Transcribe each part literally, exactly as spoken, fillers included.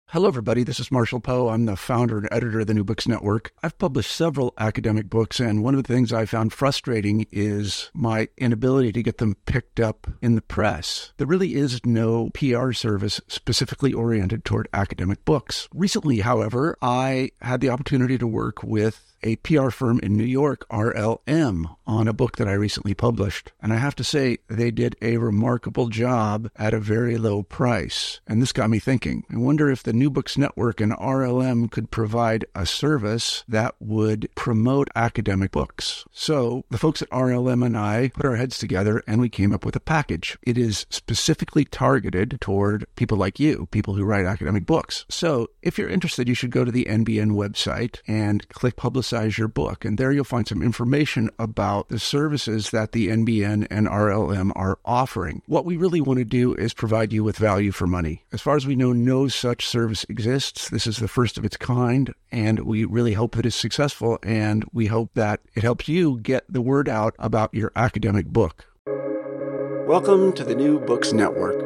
Hello, everybody. This is Marshall Poe. I'm the founder and editor of the New Books Network. I've published several academic books, and one of the things I found frustrating is my inability to get them picked up in the press. There really is no P R service specifically oriented toward academic books. Recently, however, I had the opportunity to work with a P R firm in New York, R L M, on a book that I recently published. And I have to say, they did a remarkable job at a very low price. And this got me thinking. I wonder if the New Books Network and R L M could provide a service that would promote academic books. So the folks at R L M and I put our heads together and we came up with a package. It is specifically targeted toward people like you, people who write academic books. So if you're interested, you should go to the N B N website and click Publicize your book. And there you'll find some information about the services that the N B N and R L M are offering. What we really want to do is provide you with value for money. As far as we know, no such service exists. This is the first of its kind, and we really hope that it's successful, and we hope that it helps you get the word out about your academic book. Welcome to the New Books Network.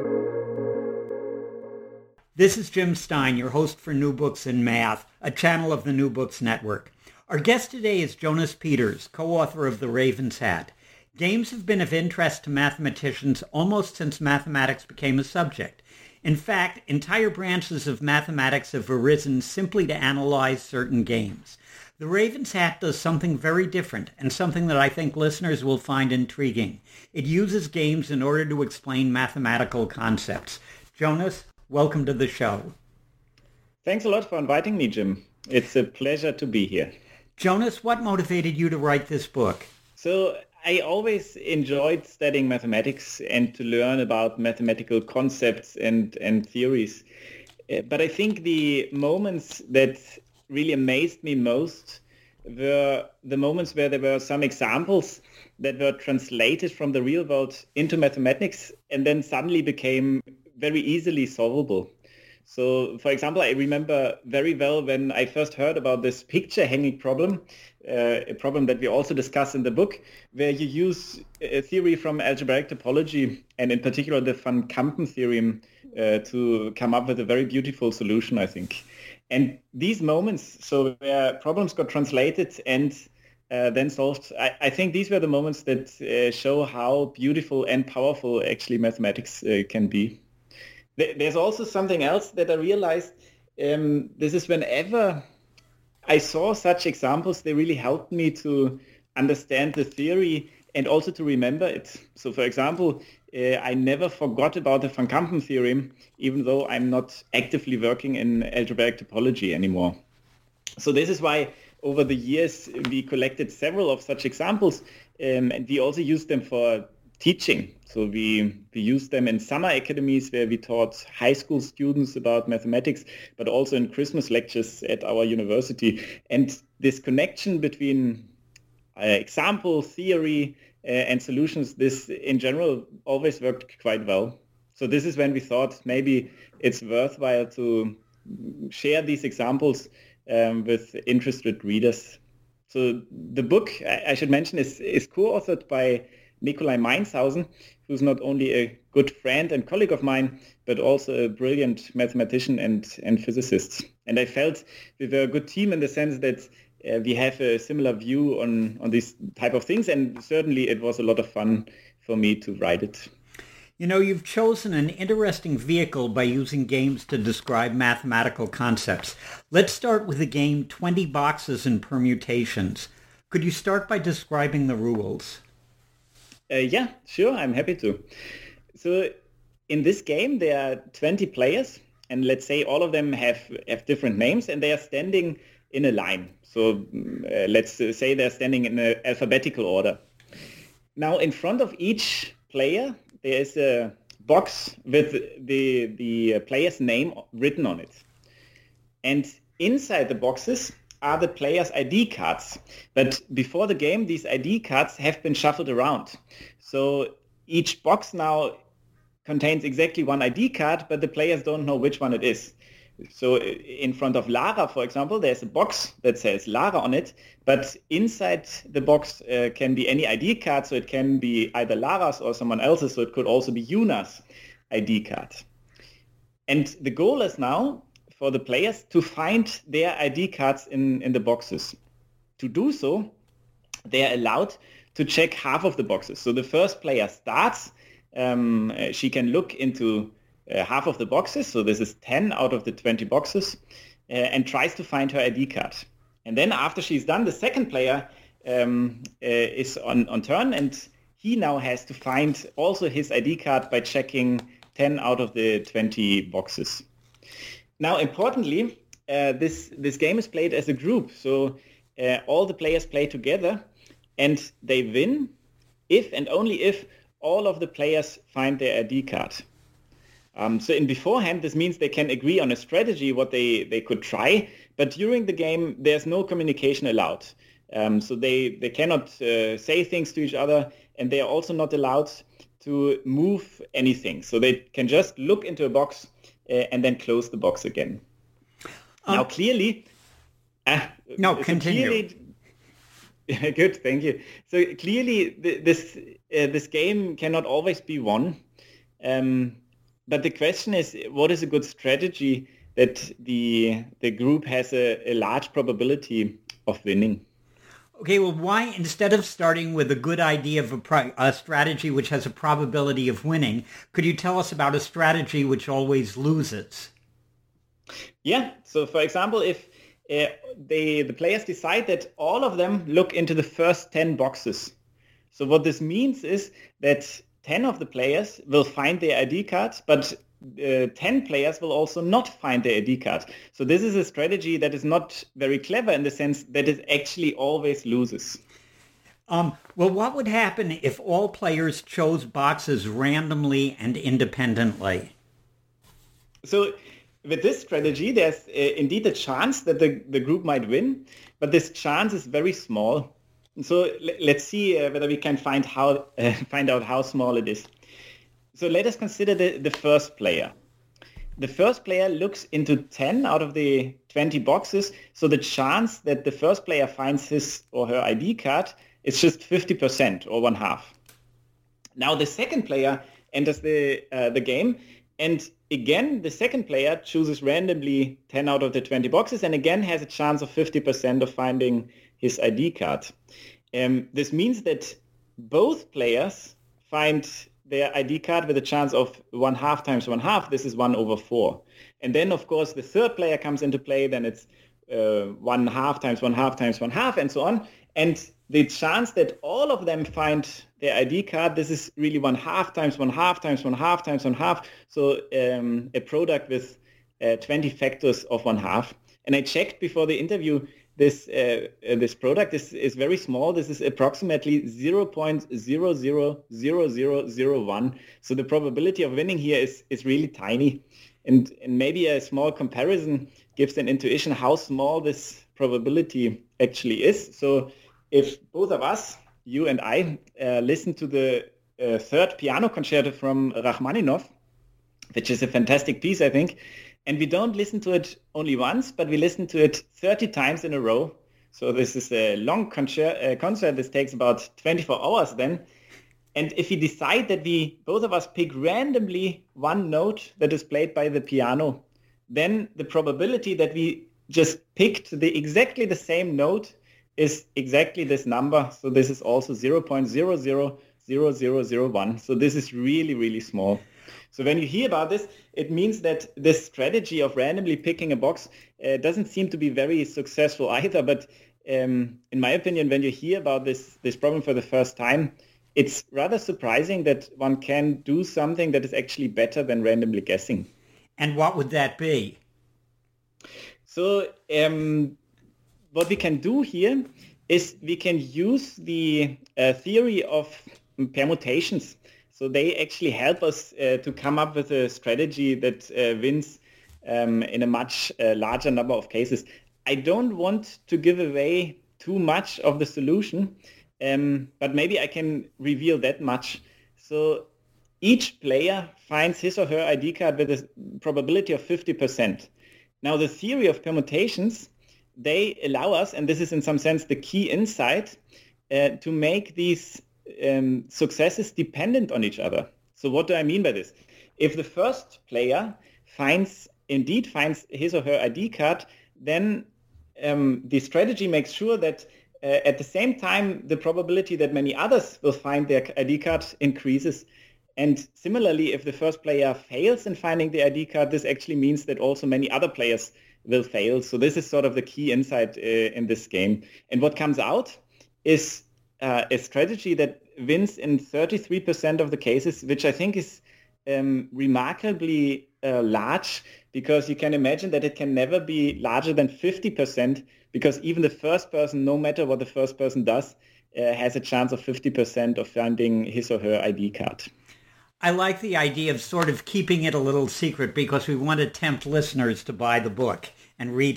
This is Jim Stein, your host for New Books in Math, a channel of the New Books Network. Our guest today is Jonas Peters, co-author of The Raven's Hat. Games have been of interest to mathematicians almost since mathematics became a subject. In fact, entire branches of mathematics have arisen simply to analyze certain games. The Raven's Hat does something very different, and something that I think listeners will find intriguing. It uses games in order to explain mathematical concepts. Jonas, welcome to the show. Thanks a lot for inviting me, Jim. It's a pleasure to be here. Jonas, what motivated you to write this book? So I always enjoyed studying mathematics and to learn about mathematical concepts and, and theories. But I think the moments that really amazed me most were the moments where there were some examples that were translated from the real world into mathematics and then suddenly became very easily solvable. So, for example, I remember very well when I first heard about this picture hanging problem, uh, a problem that we also discuss in the book, where you use a theory from algebraic topology, and in particular the Van Kampen theorem, uh, to come up with a very beautiful solution, I think. And these moments, so where problems got translated and uh, then solved, I, I think these were the moments that uh, show how beautiful and powerful actually mathematics uh, can be. There's also something else that I realized. Um, this is whenever I saw such examples, they really helped me to understand the theory and also to remember it. So, for example, uh, I never forgot about the Van Kampen theorem, even though I'm not actively working in algebraic topology anymore. So this is why over the years we collected several of such examples, um, and we also used them for teaching. So we, we used them in summer academies where we taught high school students about mathematics, but also in Christmas lectures at our university. And this connection between uh, example, theory, uh, and solutions, this in general always worked quite well. So this is when we thought maybe it's worthwhile to share these examples um, with interested readers. So the book, I, I should mention, is, is co-authored by Nikolai Mainshausen, who's not only a good friend and colleague of mine, but also a brilliant mathematician and, and physicist. And I felt we were a good team in the sense that uh, we have a similar view on, on these type of things. And certainly it was a lot of fun for me to write it. You know, you've chosen an interesting vehicle by using games to describe mathematical concepts. Let's start with the game twenty boxes and permutations. Could you start by describing the rules? Uh, yeah, sure, I'm happy to. So in this game, there are twenty players, and let's say all of them have, have different names, and they are standing in a line. So uh, let's say they're standing in an alphabetical order. Now, in front of each player, there is a box with the, the player's name written on it. And inside the boxes are the player's I D cards. But before the game, these I D cards have been shuffled around. So each box now contains exactly one I D card, but the players don't know which one it is. So in front of Lara, for example, there's a box that says Lara on it, but inside the box uh, can be any I D card, so it can be either Lara's or someone else's, so it could also be Yuna's I D card. And the goal is now for the players to find their I D cards in, in the boxes. To do so, they are allowed to check half of the boxes. So the first player starts, um, she can look into uh, half of the boxes, so this is ten out of the twenty boxes, uh, and tries to find her I D card. And then after she's done, the second player um, uh, is on, on turn, and he now has to find also his I D card by checking ten out of the twenty boxes. Now, importantly, uh, this, this game is played as a group, so uh, all the players play together, and they win if and only if all of the players find their I D card. Um, so in beforehand, this means they can agree on a strategy, what they, they could try, but during the game, there's no communication allowed. Um, so they, they cannot uh, say things to each other, and they are also not allowed to move anything. So they can just look into a box uh, and then close the box again. Um, now, clearly... Uh, no, so continue. Clearly, good, thank you. So clearly, th- this uh, this game cannot always be won. Um, but the question is, what is a good strategy that the the group has a, a large probability of winning? Okay, well, why, instead of starting with a good idea of a, pro- a strategy which has a probability of winning, could you tell us about a strategy which always loses? Yeah, so for example, if uh, they, the players decide that all of them look into the first ten boxes. So what this means is that ten of the players will find their I D cards, but uh, ten players will also not find their I D card. So this is a strategy that is not very clever in the sense that it actually always loses. Um, well, what would happen if all players chose boxes randomly and independently? So with this strategy, there's uh, indeed a chance that the, the group might win, but this chance is very small. So l- let's see uh, whether we can find how uh, find out how small it is. So let us consider the, the first player. The first player looks into ten out of the twenty boxes, so the chance that the first player finds his or her I D card is just fifty percent or one half. Now the second player enters the uh, the game, and again the second player chooses randomly ten out of the twenty boxes, and again has a chance of fifty percent of finding his I D card. Um, this means that both players find their I D card with a chance of one half times one half. This is one over four. And then, of course, the third player comes into play. Then it's uh, one half times one half times one half, and so on. And the chance that all of them find their I D card, this is really one half times one half times one half times one half. So um, a product with uh, twenty factors of one half. And I checked before the interview, this uh, uh, this product is, is very small. This is approximately zero point zero zero zero zero zero one. So the probability of winning here is, is really tiny. And, and maybe a small comparison gives an intuition how small this probability actually is. So if both of us, you and I, uh, listen to the uh, third piano concerto from Rachmaninoff, which is a fantastic piece, I think, and we don't listen to it only once, but we listen to it thirty times in a row. So this is a long concert. Uh, concert. This takes about twenty-four hours then. And if we decide that we, both of us, pick randomly one note that is played by the piano, then the probability that we just picked the exactly the same note is exactly this number. So this is also zero point zero zero zero zero zero one. So this is really, really small. So when you hear about this, it means that this strategy of randomly picking a box uh, doesn't seem to be very successful either. But um, in my opinion, when you hear about this, this problem for the first time, it's rather surprising that one can do something that is actually better than randomly guessing. And what would that be? So um, what we can do here is we can use the uh, theory of permutations. So they actually help us uh, to come up with a strategy that uh, wins um, in a much uh, larger number of cases. I don't want to give away too much of the solution, um, but maybe I can reveal that much. So each player finds his or her I D card with a probability of fifty percent. Now the theory of permutations, they allow us, and this is in some sense the key insight, uh, to make these Um, successes dependent on each other. So what do I mean by this? If the first player finds indeed finds his or her I D card, then um, the strategy makes sure that uh, at the same time, the probability that many others will find their I D card increases. And similarly, if the first player fails in finding the I D card, this actually means that also many other players will fail. So this is sort of the key insight uh, in this game. And what comes out is uh, a strategy that wins in thirty-three percent of the cases, which I think is um, remarkably uh, large, because you can imagine that it can never be larger than fifty percent, because even the first person, no matter what the first person does, uh, has a chance of fifty percent of finding his or her I D card. I like the idea of sort of keeping it a little secret because we want to tempt listeners to buy the book and read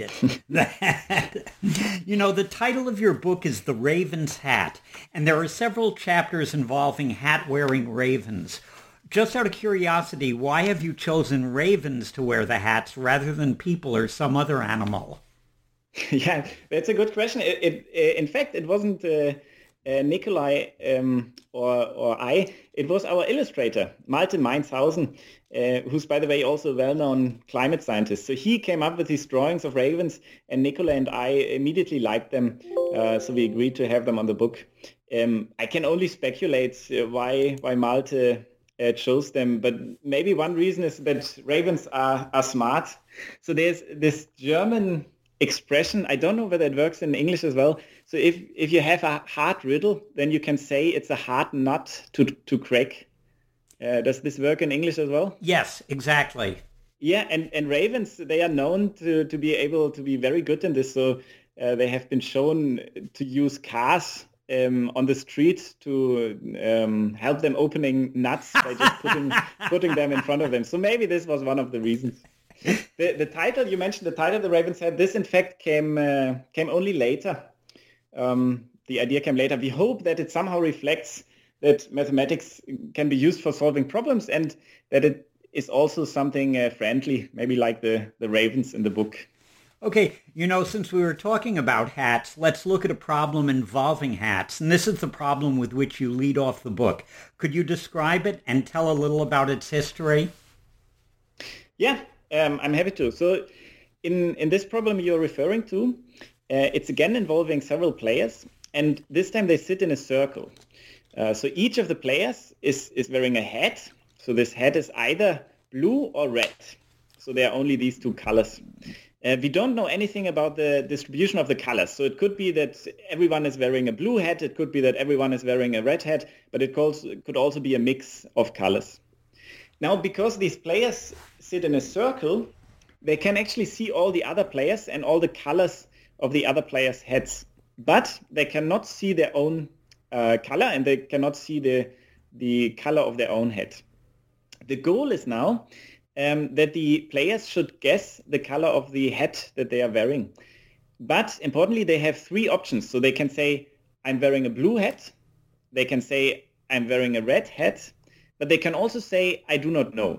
it. You know, the title of your book is The Raven's Hat, and there are several chapters involving hat-wearing ravens. Just out of curiosity, why have you chosen ravens to wear the hats rather than people or some other animal? Yeah, that's a good question. It, it, in fact, it wasn't uh, uh, Nikolai um, or, or I. It was our illustrator, Malte Mainzhausen, uh, who's, by the way, also a well-known climate scientist. So he came up with these drawings of ravens, and Nikolai and I immediately liked them. Uh, so we agreed to have them on the book. Um, I can only speculate uh, why why Malte uh, chose them, but maybe one reason is that ravens are, are smart. So there's this German expression, I don't know whether it works in English as well. So if, if you have a hard riddle, then you can say it's a hard nut to to crack. Uh, does this work in English as well? Yes, exactly. Yeah, and, and ravens, they are known to, to be able to be very good in this. So uh, they have been shown to use cars um, on the street to um, help them opening nuts by just putting putting them in front of them. So maybe this was one of the reasons. The, the title, you mentioned the title, The Raven's Hat, this in fact came uh, came only later. Um, the idea came later. We hope that it somehow reflects that mathematics can be used for solving problems and that it is also something uh, friendly, maybe like the, the ravens in the book. Okay, you know, since we were talking about hats, let's look at a problem involving hats. And this is the problem with which you lead off the book. Could you describe it and tell a little about its history? Yeah. Um, I'm happy to. So in, in this problem you're referring to, uh, it's again involving several players, and this time they sit in a circle. Uh, so each of the players is, is wearing a hat. So this hat is either blue or red. So there are only these two colors. Uh, we don't know anything about the distribution of the colors. So it could be that everyone is wearing a blue hat. It could be that everyone is wearing a red hat, but it could also be a mix of colors. Now, because these players sit in a circle, they can actually see all the other players and all the colors of the other players' hats, but they cannot see their own uh, color, and they cannot see the, the color of their own hat. The goal is now um, that the players should guess the color of the hat that they are wearing. But importantly, they have three options. So they can say, I'm wearing a blue hat. They can say, I'm wearing a red hat. But they can also say, I do not know.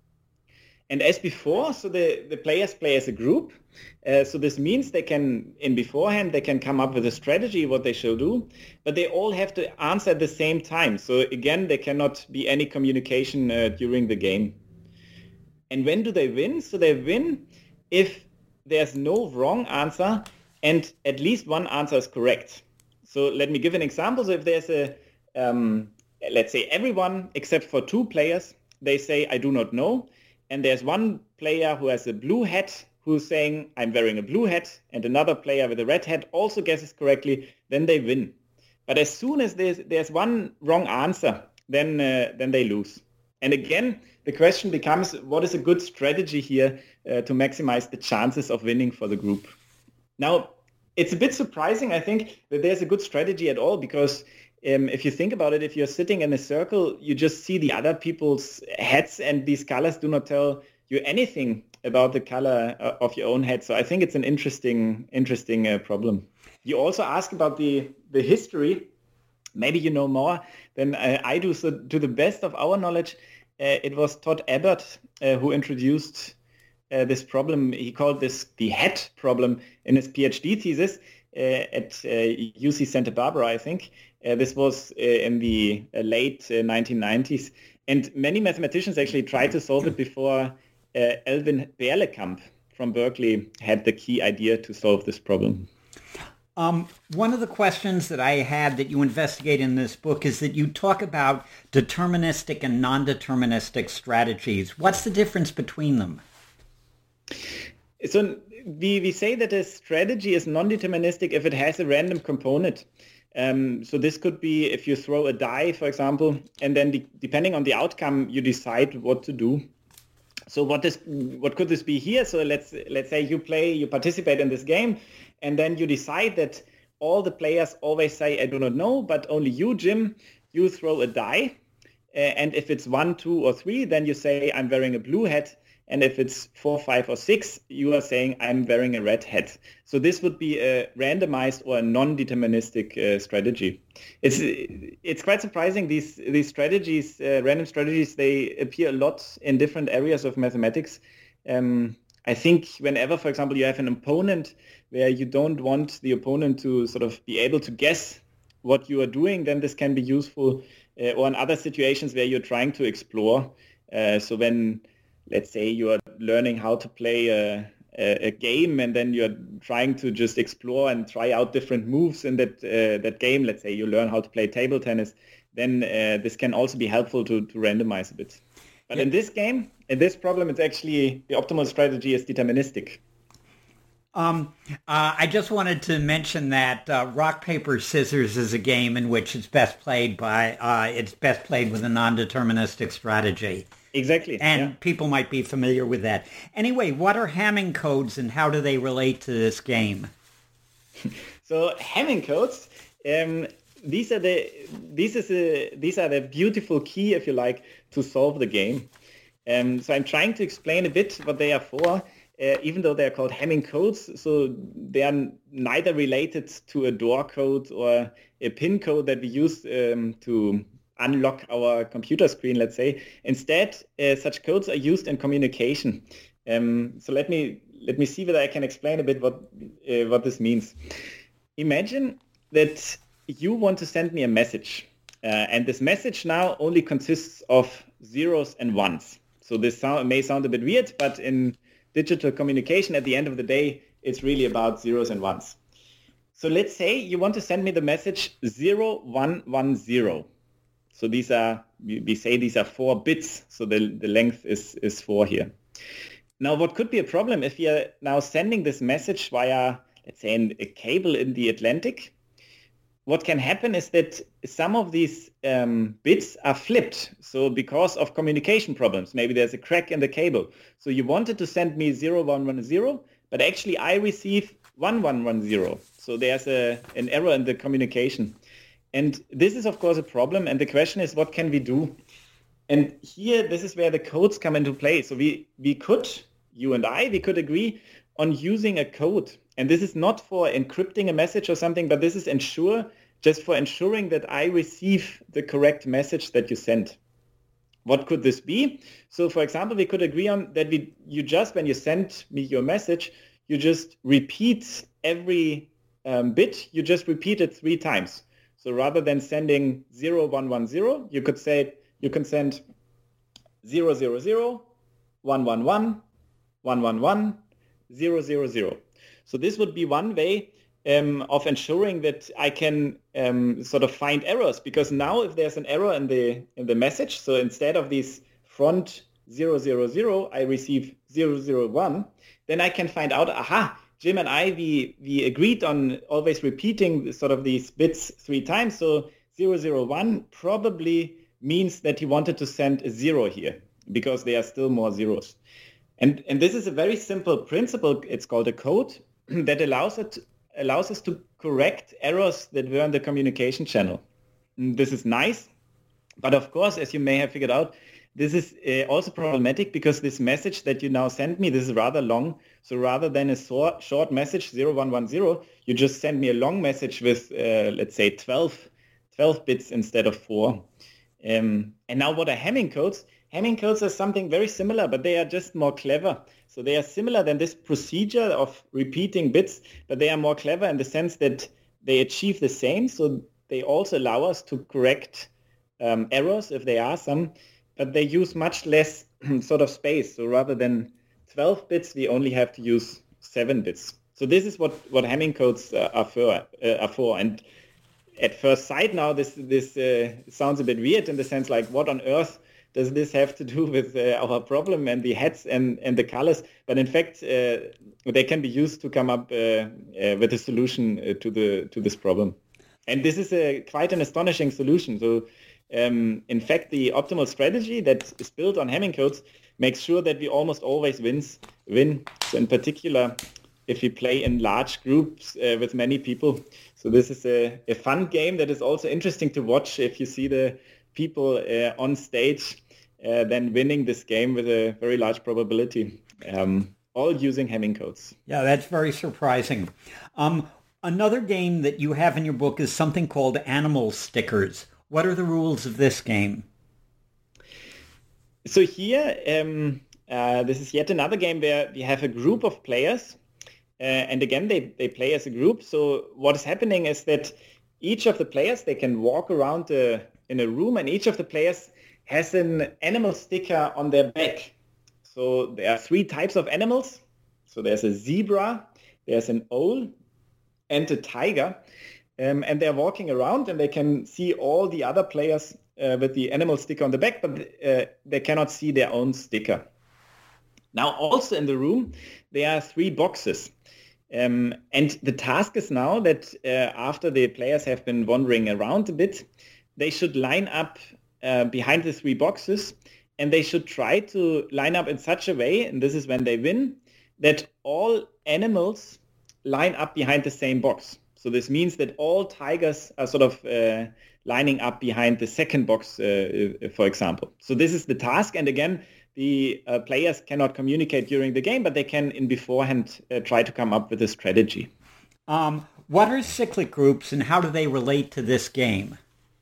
And as before, so the, the players play as a group. Uh, so this means they can, in beforehand, they can come up with a strategy, what they shall do. But they all have to answer at the same time. So again, there cannot be any communication uh, during the game. And when do they win? So they win if there's no wrong answer and at least one answer is correct. So let me give an example. So if there's a... Um, let's say everyone except for two players, they say, I do not know. And there's one player who has a blue hat who's saying, I'm wearing a blue hat. And another player with a red hat also guesses correctly. Then they win. But as soon as there's, there's one wrong answer, then, uh, then they lose. And again, the question becomes, what is a good strategy here uh, to maximize the chances of winning for the group? Now, it's a bit surprising, I think, that there's a good strategy at all, because Um, if you think about it, if you're sitting in a circle, you just see the other people's hats, and these colors do not tell you anything about the color uh, of your own hat. So I think it's an interesting, interesting uh, problem. You also ask about the, the history. Maybe you know more than uh, I do. So to the best of our knowledge, uh, it was Todd Abbott uh, who introduced uh, this problem. He called this the hat problem in his PhD thesis uh, at uh, U C Santa Barbara, I think. Uh, this was uh, in the uh, late uh, nineteen nineties. And many mathematicians actually tried to solve it before uh, Elvin Berlekamp from Berkeley had the key idea to solve this problem. Um, one of the questions that I had that you investigate in this book is that you talk about deterministic and non-deterministic strategies. What's the difference between them? So we, we say that a strategy is non-deterministic if it has a random component. Um, so this could be if you throw a die, for example, and then de- depending on the outcome, you decide what to do. So what is what could this be here? So let's let's say you play, you participate in this game, and then you decide that all the players always say, I do not know, but only you, Jim, you throw a die. Uh, and if it's one, two, or three, then you say, I'm wearing a blue hat. And if it's four, five, or six, you are saying, I'm wearing a red hat. So this would be a randomized or a non-deterministic uh, strategy. It's it's quite surprising. These these strategies, uh, random strategies, they appear a lot in different areas of mathematics. Um, I think whenever, for example, you have an opponent where you don't want the opponent to sort of be able to guess what you are doing, then this can be useful. Uh, or in other situations where you're trying to explore. Uh, so when, let's say, you are learning how to play a, a, a game, and then you're trying to just explore and try out different moves in that uh, that game. Let's say you learn how to play table tennis. Then uh, this can also be helpful to, to randomize a bit. But yeah. in this game, in this problem, it's actually the optimal strategy is deterministic. Um, uh, I just wanted to mention that uh, rock, paper, scissors is a game in which it's best played by uh, it's best played with a non-deterministic strategy. Exactly. And yeah. people might be familiar with that. Anyway, what are Hamming codes and how do they relate to this game? So Hamming codes, um, these are the these is a, these are the beautiful key, if you like, to solve the game. Um, so I'm trying to explain a bit what they are for. Uh, even though they're called Hamming codes, so they are neither related to a door code or a PIN code that we use um, to unlock our computer screen, let's say. Instead, uh, such codes are used in communication. Um, so let me let me see whether I can explain a bit what uh, what this means. Imagine that you want to send me a message, uh, and this message now only consists of zeros and ones. So this sound, may sound a bit weird, but in digital communication, at the end of the day, it's really about zeros and ones. So let's say you want to send me the message zero one one zero. So these are, we say these are four bits. So the, the length is, is four here. Now, what could be a problem if we are now sending this message via, let's say, in a cable in the Atlantic? What can happen is that some of these um, bits are flipped. So because of communication problems, maybe there's a crack in the cable. So you wanted to send me zero one one zero, but actually I receive one one one zero. So there's a, an error in the communication. And this is, of course, a problem. And the question is, what can we do? And here, this is where the codes come into play. So we, we could, you and I, we could agree on using a code. And this is not for encrypting a message or something, but this is ensure just for ensuring that I receive the correct message that you sent. What could this be? So, for example, we could agree on that we you just, when you send me your message, you just repeat every um, bit, you just repeat it three times. So rather than sending zero one one zero, you could say, you can send zero zero zero, one one one, one one one, zero zero zero. So this would be one way um, of ensuring that I can um, sort of find errors, because now if there's an error in the in the message, so instead of these front zero zero zero, I receive zero zero one, then I can find out, aha, Jim and I, we, we agreed on always repeating sort of these bits three times. So zero zero one probably means that he wanted to send a zero here, because there are still more zeros. And, and this is a very simple principle. It's called a code that allows it allows us to correct errors that were in the communication channel. And this is nice, but of course, as you may have figured out, this is uh, also problematic, because this message that you now send me, this is rather long. So rather than a short, short message, zero one one zero, you just send me a long message with, uh, let's say, twelve, twelve bits instead of four. Um, and now what are Hamming codes? Hamming codes are something very similar, but they are just more clever. So they are similar than this procedure of repeating bits, but they are more clever in the sense that they achieve the same. So they also allow us to correct um, errors if there are some. but they use much less sort of space. So rather than twelve bits, we only have to use seven bits. So this is what, what Hamming codes uh, are, for, uh, are for. And at first sight now, this this uh, sounds a bit weird in the sense like, what on earth does this have to do with uh, our problem and the heads and, and the colors? But in fact, uh, they can be used to come up uh, uh, with a solution uh, to the to this problem. And this is a quite an astonishing solution. So um, in fact, the optimal strategy that is built on Hamming codes makes sure that we almost always wins, win. So in particular, if we play in large groups uh, with many people. So this is a, a fun game that is also interesting to watch if you see the people uh, on stage uh, then winning this game with a very large probability, um, all using Hamming codes. Yeah, that's very surprising. Um, another game that you have in your book is something called Animal Stickers. What are the rules of this game? So here, um, uh, this is yet another game where we have a group of players. Uh, and again, they, they play as a group. So what is happening is that each of the players, they can walk around uh, in a room, and each of the players has an animal sticker on their back. So there are three types of animals. So there's a zebra, there's an owl, and a tiger. Um, and they're walking around, and they can see all the other players uh, with the animal sticker on the back, but uh, they cannot see their own sticker. Now, also in the room, there are three boxes. Um, and the task is now that uh, after the players have been wandering around a bit, they should line up uh, behind the three boxes, and they should try to line up in such a way, and this is when they win, that all animals line up behind the same box. So this means that all tigers are sort of uh, lining up behind the second box, uh, for example. So this is the task, and again, the uh, players cannot communicate during the game, but they can in beforehand uh, try to come up with a strategy. Um, what are cyclic groups and how do they relate to this game?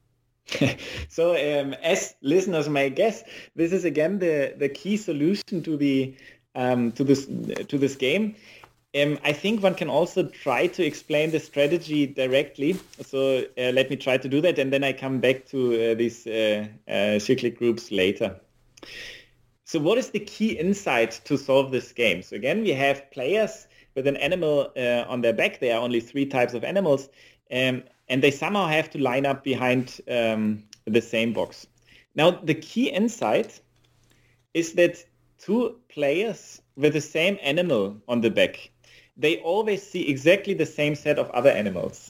So um, as listeners may guess, this is again the, the key solution to the um, to this to this game. Um, I think one can also try to explain the strategy directly. So uh, let me try to do that, and then I come back to uh, these uh, uh, cyclic groups later. So what is the key insight to solve this game? So again, we have players with an animal uh, on their back. There are only three types of animals, um, and they somehow have to line up behind um, the same box. Now, the key insight is that two players with the same animal on the back, they always see exactly the same set of other animals.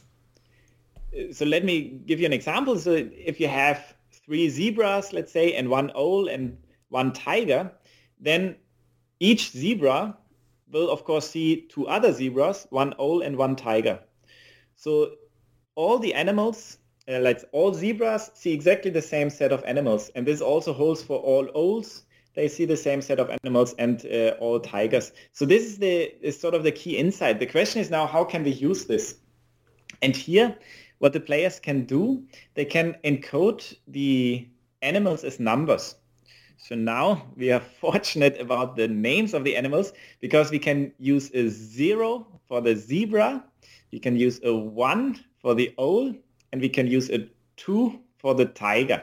So let me give you an example. So if you have three zebras, let's say, and one owl and one tiger, then each zebra will, of course, see two other zebras, one owl and one tiger. So all the animals, uh, like all zebras, see exactly the same set of animals. And this also holds for all owls. They see the same set of animals, and uh, all tigers. So this is the is sort of the key insight. The question is now, how can we use this? And here, what the players can do, they can encode the animals as numbers. So now we are fortunate about the names of the animals because we can use a zero for the zebra, we can use a one for the owl, and we can use a two for the tiger.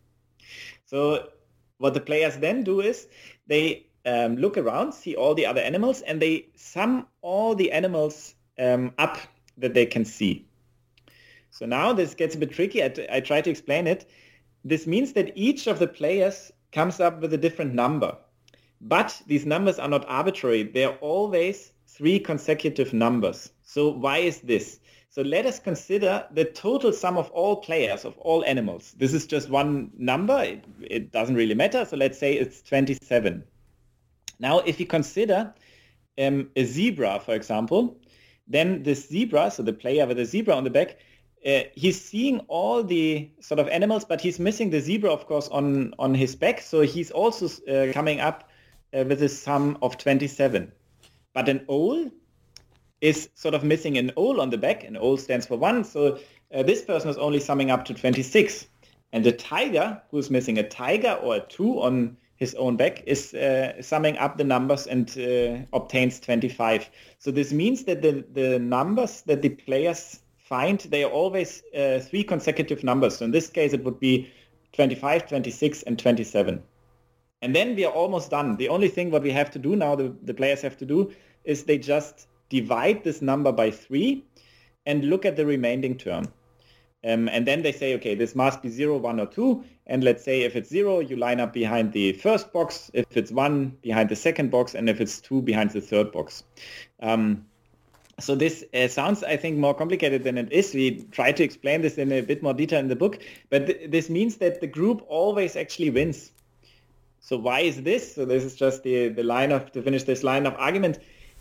So what the players then do is they um, look around, see all the other animals, and they sum all the animals um, up that they can see. So now this gets a bit tricky. I, t- I try to explain it. This means that each of the players comes up with a different number. But these numbers are not arbitrary. They're always three consecutive numbers. So why is this? So let us consider the total sum of all players, of all animals. This is just one number. It, it doesn't really matter. So let's say it's twenty-seven. Now, if you consider um, a zebra, for example, then this zebra, so the player with a zebra on the back, uh, he's seeing all the sort of animals, but he's missing the zebra, of course, on, on his back. So he's also uh, coming up uh, with a sum of twenty-seven. But an owl is sort of missing an owl on the back. An owl stands for one. So uh, this person is only summing up to twenty-six. And the tiger, who's missing a tiger or a two on his own back, is uh, summing up the numbers and uh, obtains twenty-five. So this means that the, the numbers that the players find, they are always uh, three consecutive numbers. So in this case, it would be twenty-five, twenty-six, and twenty-seven. And then we are almost done. The only thing what we have to do now, the, the players have to do, is they just divide this number by three and look at the remaining term. Um, and then they say, okay, this must be zero, one, or two. And let's say if it's zero, you line up behind the first box. If it's one, behind the second box. And if it's two, behind the third box. Um, so this uh, sounds, I think, more complicated than it is. We try to explain this in a bit more detail in the book. But th- this means that the group always actually wins. So why is this? So this is just the, the line of, to finish this line of argument.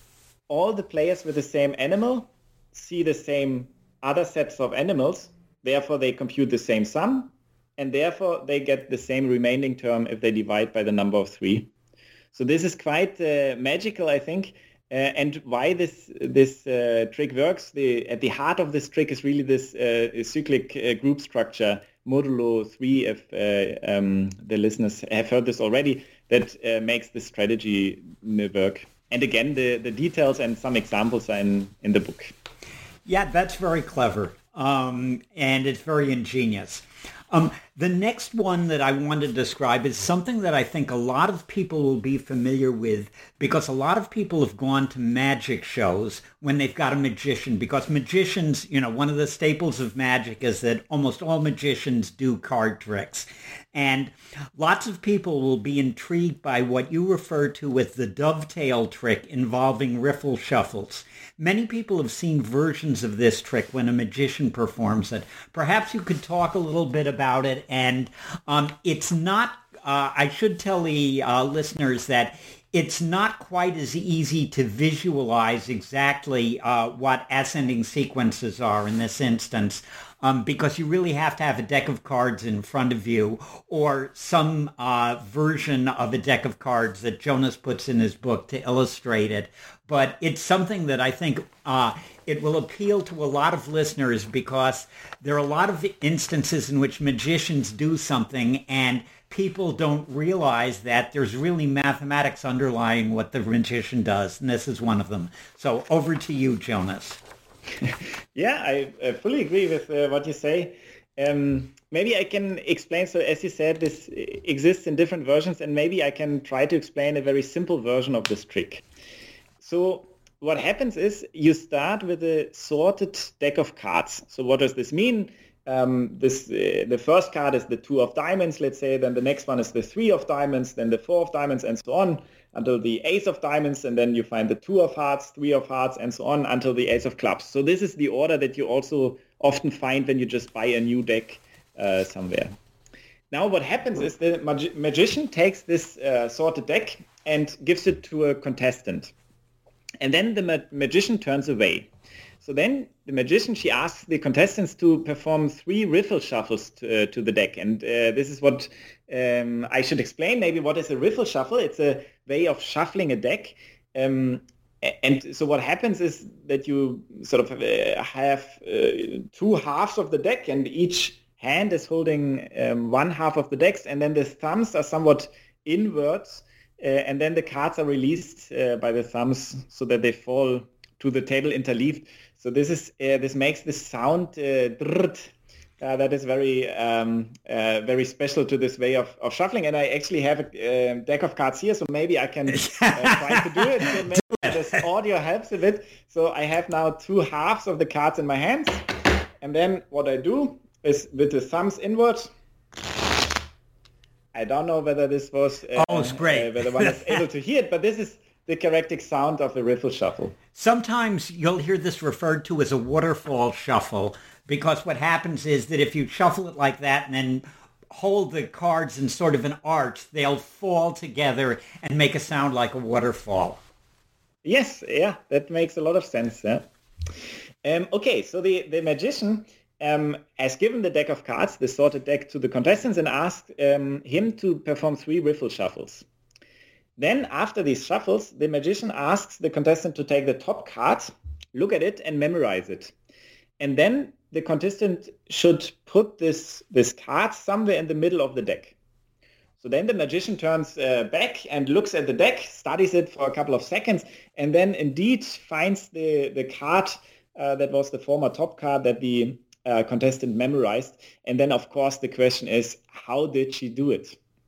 All the players with the same animal see the same other sets of animals. Therefore, they compute the same sum. And therefore, they get the same remaining term if they divide by the number of three. So this is quite uh, magical, I think. Uh, and why this this uh, trick works, the, at the heart of this trick is really this uh, cyclic uh, group structure, modulo three, if uh, um, the listeners have heard this already, that uh, makes this strategy work. And again, the, the details and some examples are in, in the book. Yeah, that's very clever. Um, and it's very ingenious. Um, the next one that I want to describe is something that I think a lot of people will be familiar with, because a lot of people have gone to magic shows when they've got a magician, because magicians, you know, one of the staples of magic is that almost all magicians do card tricks. And lots of people will be intrigued by what you refer to as the dovetail trick involving riffle shuffles. Many people have seen versions of this trick when a magician performs it. Perhaps you could talk a little bit about it. And um, it's not, uh, I should tell the uh, listeners that it's not quite as easy to visualize exactly uh, what ascending sequences are in this instance. Um, because you really have to have a deck of cards in front of you, or some uh, version of a deck of cards that Jonas puts in his book to illustrate it. But it's something that I think uh, it will appeal to a lot of listeners, because there are a lot of instances in which magicians do something and people don't realize that there's really mathematics underlying what the magician does, and this is one of them. So over to you, Jonas. Yeah, I uh, fully agree with uh, what you say. Um, maybe I can explain. So as you said, this exists in different versions, and maybe I can try to explain a very simple version of this trick. So what happens is you start with a sorted deck of cards. So what does this mean? Um, this uh, the first card is the two of diamonds, let's say. Then the next one is the three of diamonds, then the four of diamonds, and so on, until the ace of diamonds, and then you find the two of hearts, three of hearts, and so on, until the ace of clubs. So this is the order that you also often find when you just buy a new deck uh, somewhere. Now what happens is the mag- magician takes this uh, sorted deck and gives it to a contestant. And then the ma- magician turns away. So then the magician, she asks the contestants to perform three riffle shuffles to, uh, to the deck. And uh, this is what um, I should explain. Maybe what is a riffle shuffle? It's a way of shuffling a deck. Um, and so what happens is that you sort of uh, have uh, two halves of the deck, and each hand is holding um, one half of the decks. And then the thumbs are somewhat inwards. Uh, and then the cards are released uh, by the thumbs so that they fall to the table interleaved. So this is uh, this makes this sound uh, uh, that is very um, uh, very special to this way of, of shuffling. And I actually have a uh, deck of cards here, so maybe I can uh, try to do it. So maybe this audio helps a bit. So I have now two halves of the cards in my hands, and then what I do is with the thumbs inwards. I don't know whether this was uh, oh, it's great. uh, whether one is able to hear it, but this is the correct sound of a riffle shuffle. Sometimes you'll hear this referred to as a waterfall shuffle, because what happens is that if you shuffle it like that and then hold the cards in sort of an arch, they'll fall together and make a sound like a waterfall. Yes, yeah, that makes a lot of sense. Yeah. Um, okay, so the, the magician um, has given the deck of cards, the sorted deck, to the contestants and asked um, him to perform three riffle shuffles. Then, after these shuffles, the magician asks the contestant to take the top card, look at it, and memorize it. And then the contestant should put this, this card somewhere in the middle of the deck. So then the magician turns uh, back and looks at the deck, studies it for a couple of seconds, and then indeed finds the, the card uh, that was the former top card that the uh, contestant memorized. And then, of course, the question is, how did she do it?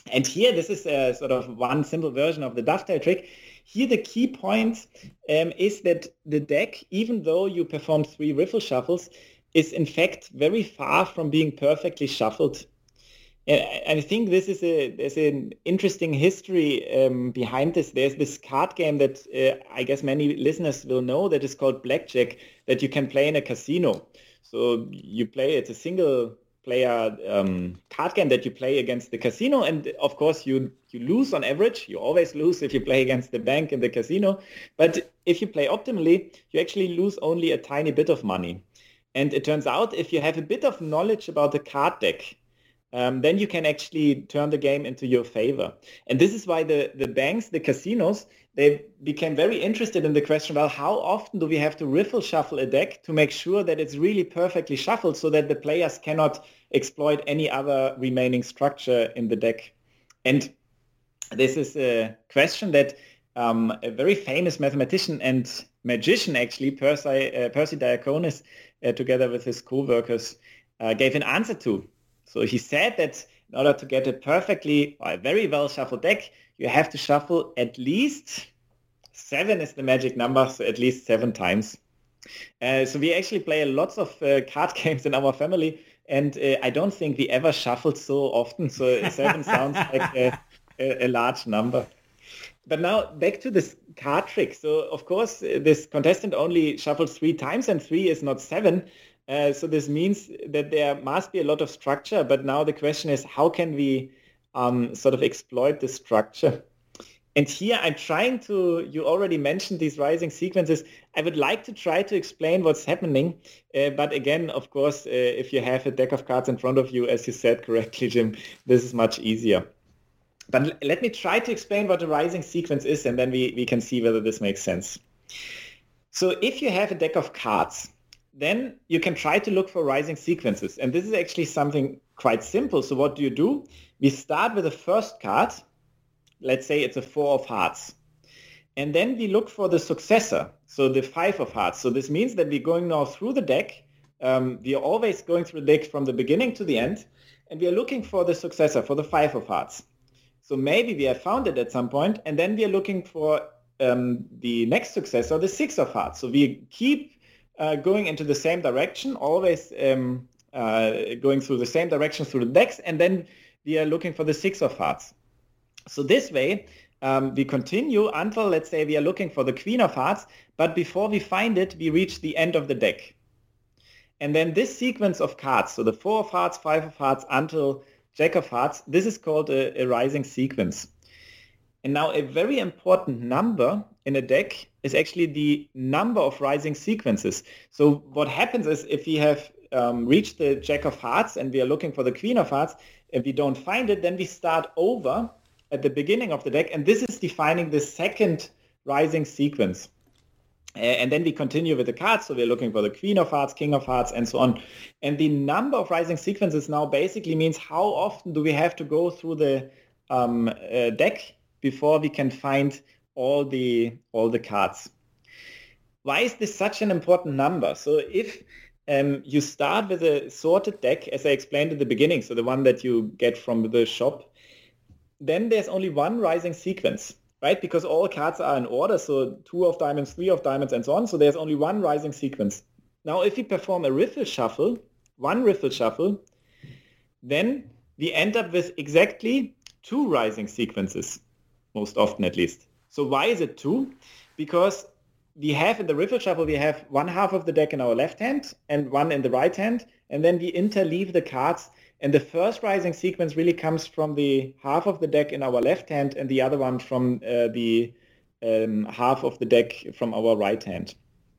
And here, this is a sort of one simple version of the dovetail trick. Here, the key point um, is that the deck, even though you perform three riffle shuffles, is in fact very far from being perfectly shuffled. And I think this is a there's an interesting history um, behind this. There's this card game that uh, I guess many listeners will know that is called Blackjack, that you can play in a casino. So you play, it's a single player um, card game that you play against the casino, and of course you you lose on average. You always lose if you play against the bank in the casino, but if you play optimally, you actually lose only a tiny bit of money. And it turns out if you have a bit of knowledge about the card deck, um, then you can actually turn the game into your favor. And this is why the the banks, the casinos, they became very interested in the question, well, how often do we have to riffle shuffle a deck to make sure that it's really perfectly shuffled so that the players cannot exploit any other remaining structure in the deck? And this is a question that um, a very famous mathematician and magician, actually, Percy, uh, Percy Diaconis, uh, together with his co-workers, uh, gave an answer to. So he said that in order to get a perfectly or a very well shuffled deck, you have to shuffle at least seven is the magic number, so at least seven times. Uh, so we actually play lots of uh, card games in our family, and uh, I don't think we ever shuffled so often. So seven sounds like a, a, a large number. But now back to this card trick. So of course, this contestant only shuffles three times, and three is not seven. Uh, so this means that there must be a lot of structure. But now the question is, how can we um, sort of exploit the structure? And here I'm trying to, you already mentioned these rising sequences. I would like to try to explain what's happening. Uh, but again, of course, uh, if you have a deck of cards in front of you, as you said correctly, Jim, this is much easier. But l- let me try to explain what a rising sequence is, and then we, we can see whether this makes sense. So if you have a deck of cards, then you can try to look for rising sequences. And this is actually something quite simple. So what do you do? We start with the first card. Let's say it's a four of hearts. And then we look for the successor, so the five of hearts. So this means that we're going now through the deck. Um, we are always going through the deck from the beginning to the end. And we are looking for the successor, for the five of hearts. So maybe we have found it at some point, and then we are looking for um, the next successor, the six of hearts. So we keep uh, going into the same direction, always um, uh, going through the same direction through the decks, and then we are looking for the six of hearts. So this way, um, we continue until, let's say, we are looking for the queen of hearts, but before we find it, we reach the end of the deck. And then this sequence of cards, so the four of hearts, five of hearts, until jack of hearts, this is called a, a rising sequence. And now a very important number in a deck is actually the number of rising sequences. So what happens is if we have um, reached the jack of hearts and we are looking for the queen of hearts, if we don't find it, then we start over at the beginning of the deck, and this is defining the second rising sequence. Uh, and then we continue with the cards, so we're looking for the queen of hearts, king of hearts, and so on. And the number of rising sequences now basically means how often do we have to go through the um, uh, deck before we can find all the all the cards. Why is this such an important number? So if um, you start with a sorted deck, as I explained at the beginning, so the one that you get from the shop, then there's only one rising sequence, right? Because all cards are in order, so two of diamonds, three of diamonds, and so on. So there's only one rising sequence. Now, if we perform a riffle shuffle, one riffle shuffle, then we end up with exactly two rising sequences, most often at least. So why is it two? Because we have in the riffle shuffle, we have one half of the deck in our left hand and one in the right hand, and then we interleave the cards. And the first rising sequence really comes from the half of the deck in our left hand and the other one from uh, the um, half of the deck from our right hand.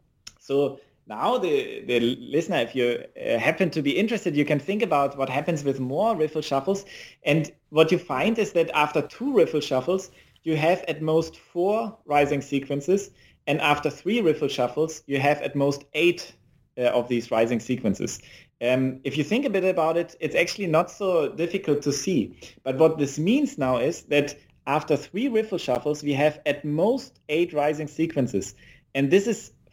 So now the, the listener, if you uh, happen to be interested, you can think about what happens with more riffle shuffles. And what you find is that after two riffle shuffles, you have at most four rising sequences. And after three riffle shuffles, you have at most eight uh, of these rising sequences. Um, if you think a bit about it, it's actually not so difficult to see. But what this means now is that after three riffle shuffles, we have at most eight rising sequences. And this is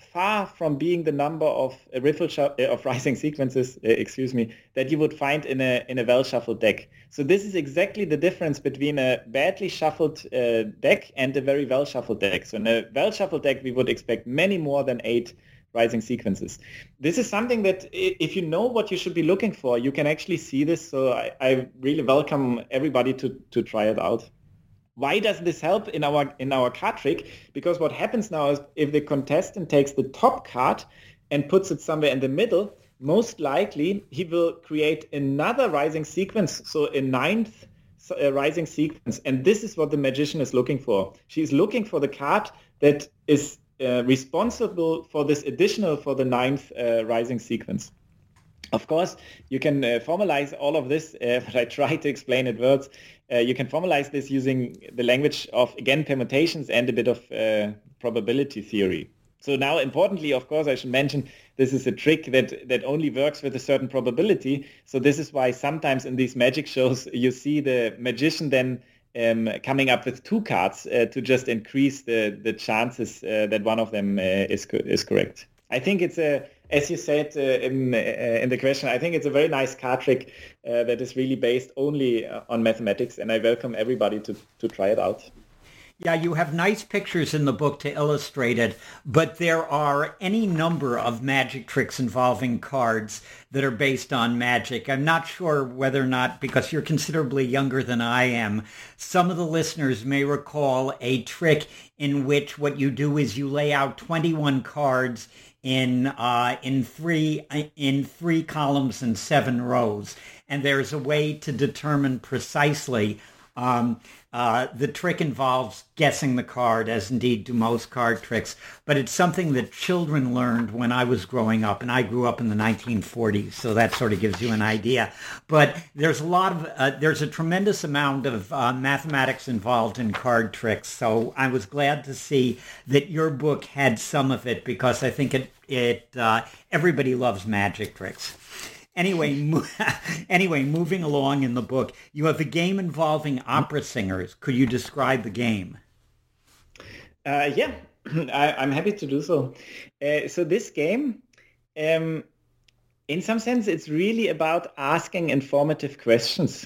far from being the number of uh, riffle sh- uh, of rising sequences, uh, excuse me, that you would find in a in a well-shuffled deck. So this is exactly the difference between a badly shuffled uh, deck and a very well-shuffled deck. So in a well-shuffled deck, we would expect many more than eight rising sequences. This is something that if you know what you should be looking for, you can actually see this. So I, I really welcome everybody to, to try it out. Why does this help in our in our card trick? Because what happens now is if the contestant takes the top card and puts it somewhere in the middle, most likely he will create another rising sequence, so a ninth uh, rising sequence. And this is what the magician is looking for. She's looking for the card that is Uh, responsible for this additional, for the ninth uh, rising sequence. Of course, you can uh, formalize all of this, uh, but I try to explain it words. Uh, you can formalize this using the language of, again, permutations and a bit of uh, probability theory. So now, importantly, of course, I should mention this is a trick that, that only works with a certain probability. So this is why sometimes in these magic shows, you see the magician then Um, coming up with two cards uh, to just increase the the chances uh, that one of them uh, is co- is correct. I think it's a, as you said uh, in uh, in the question, I think it's a very nice card trick uh, that is really based only uh, on mathematics, and I welcome everybody to to try it out. Yeah, you have nice pictures in the book to illustrate it, but there are any number of magic tricks involving cards that are based on magic. I'm not sure whether or not, because you're considerably younger than I am, some of the listeners may recall a trick in which what you do is you lay out twenty-one cards in uh, in three in three columns and seven rows, and there's a way to determine precisely. Um, uh, the trick involves guessing the card, as indeed do most card tricks, but it's something that children learned when I was growing up, and I grew up in the nineteen forties, so that sort of gives you an idea. But there's a lot of, uh, there's a tremendous amount of uh, mathematics involved in card tricks, so I was glad to see that your book had some of it, because I think it, it uh, everybody loves magic tricks. Anyway, mo- anyway, moving along in the book, you have a game involving opera singers. Could you describe the game? Uh, yeah, I, I'm happy to do so. Uh, so this game, um, in some sense, it's really about asking informative questions.